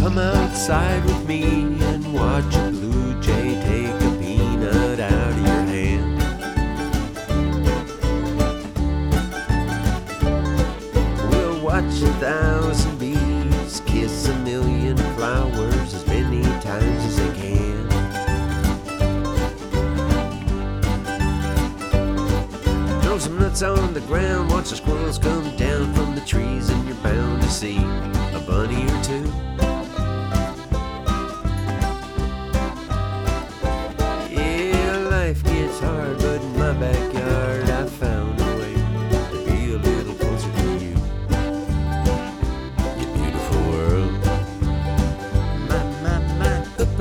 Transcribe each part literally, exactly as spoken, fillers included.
Come outside with me and watch a blue jay take a peanut out of your hand. We'll watch a thousand bees kiss a million flowers as many times as they can. Throw some nuts on the ground, watch the squirrels come down from the trees, and you're bound to see a bunny or two. Life gets hard, but in my backyard I found a way to be a little closer to you. You beautiful world. My, my, my.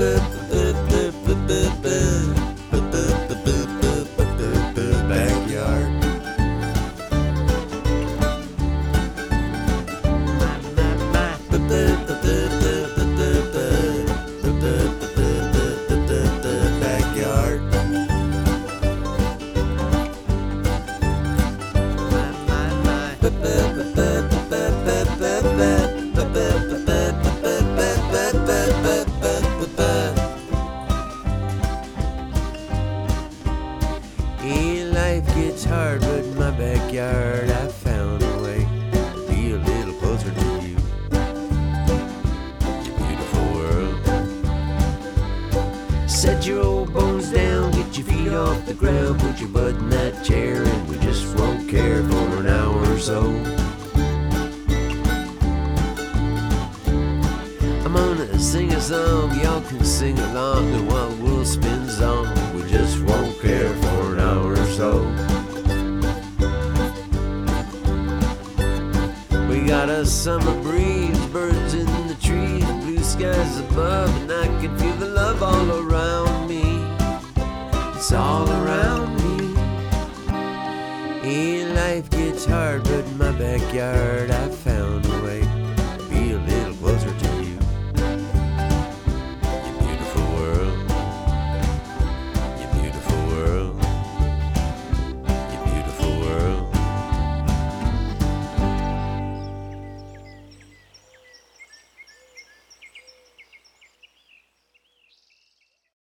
Backyard. My, my, my. Backyard. Yeah, life gets hard, but in my backyard I found a way to be a little closer to you. You beautiful world. Set your old bones down, get your feet off the ground, put your butt in that chair, and we just won't care for an hour or so. I'm gonna sing a song, y'all can sing along, and while we'll spin song, we just won't care for an hour or so. We got a summer breeze, birds in the trees, blue skies above, and I can feel the love all around me. It's all around me. Yeah, life gets hard, but in my backyard I